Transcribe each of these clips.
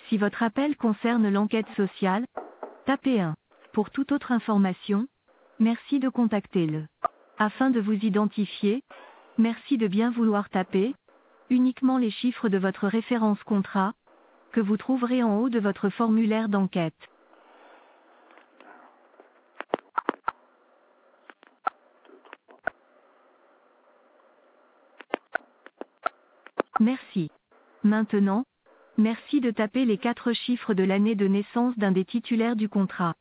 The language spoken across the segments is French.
Si votre appel concerne l'enquête sociale, tapez 1. Pour toute autre information, merci de contacter le. Afin de vous identifier, merci de bien vouloir taper uniquement les chiffres de votre référence contrat, que vous trouverez en haut de votre formulaire d'enquête. Merci. Maintenant, merci de taper les 4 chiffres de l'année de naissance d'un des titulaires du contrat.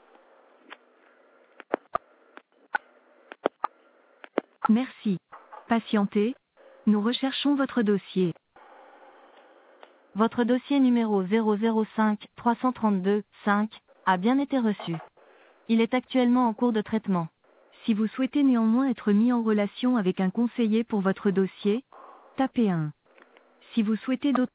Merci. Patientez, nous recherchons votre dossier. Votre dossier numéro 005 332 5 a bien été reçu. Il est actuellement en cours de traitement. Si vous souhaitez néanmoins être mis en relation avec un conseiller pour votre dossier, tapez 1. Si vous souhaitez d'autres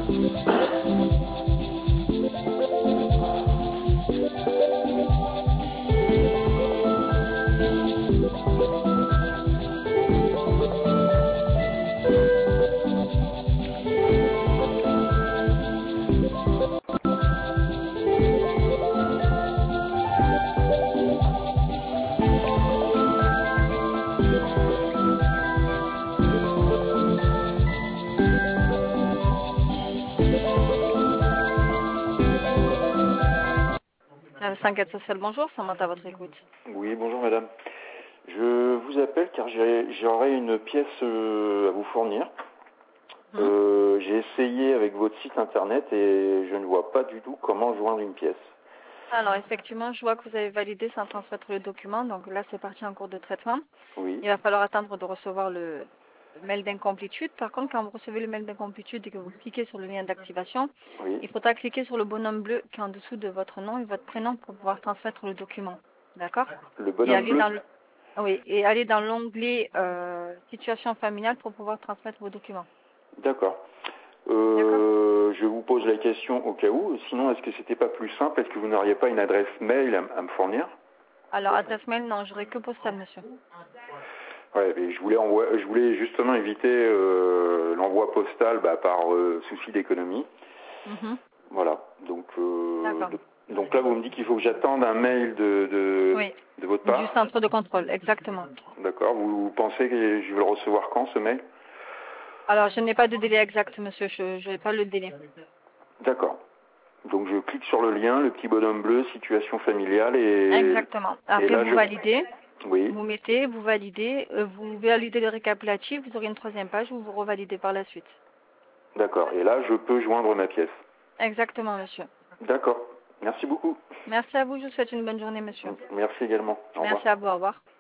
5 social, bonjour, ça monte à votre écoute. Oui, bonjour madame. Je vous appelle car j'aurais une pièce à vous fournir. J'ai essayé avec votre site internet et je ne vois pas du tout comment joindre une pièce. Alors effectivement, je vois que vous avez validé sans transmettre le document, donc là c'est parti en cours de traitement. Oui. Il va falloir attendre de recevoir le mail d'incomplétude. Par contre, quand vous recevez le mail d'incomplétude et que vous cliquez sur le lien d'activation, Oui. il faudra cliquer sur le bonhomme bleu qui est en dessous de votre nom et votre prénom pour pouvoir transmettre le document. D'accord? Le bonhomme bleu. Oui, et aller dans l'onglet situation familiale pour pouvoir transmettre vos documents. D'accord. Je vous pose la question au cas où. Sinon, est-ce que c'était pas plus simple? Est-ce que vous n'auriez pas une adresse mail à me fournir? Alors, adresse mail, non, j'aurai que postal, monsieur. Ouais, mais je voulais justement éviter l'envoi postal par souci d'économie. Voilà. Donc là, vous me dites qu'il faut que j'attende un mail de votre part? Du centre de contrôle, exactement. D'accord. Vous pensez que je vais le recevoir quand, ce mail? Alors, je n'ai pas de délai exact, monsieur. Je n'ai pas le délai. D'accord. Donc, je clique sur le lien, le petit bonhomme bleu, situation familiale et... Exactement. Après, là, vous validez. Oui. Vous mettez, vous validez le récapitulatif, vous aurez une troisième page où vous revalidez par la suite. D'accord. Et là, je peux joindre ma pièce. Exactement, monsieur. D'accord. Merci beaucoup. Merci à vous. Je vous souhaite une bonne journée, monsieur. Merci également. Au revoir. Merci à vous. Au revoir.